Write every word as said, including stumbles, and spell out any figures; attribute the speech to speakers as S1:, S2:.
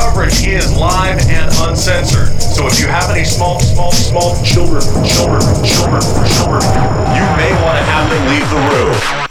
S1: coverage is live and uncensored. So if you have any small, small, small children, children, children, children, you may want to have them leave the room.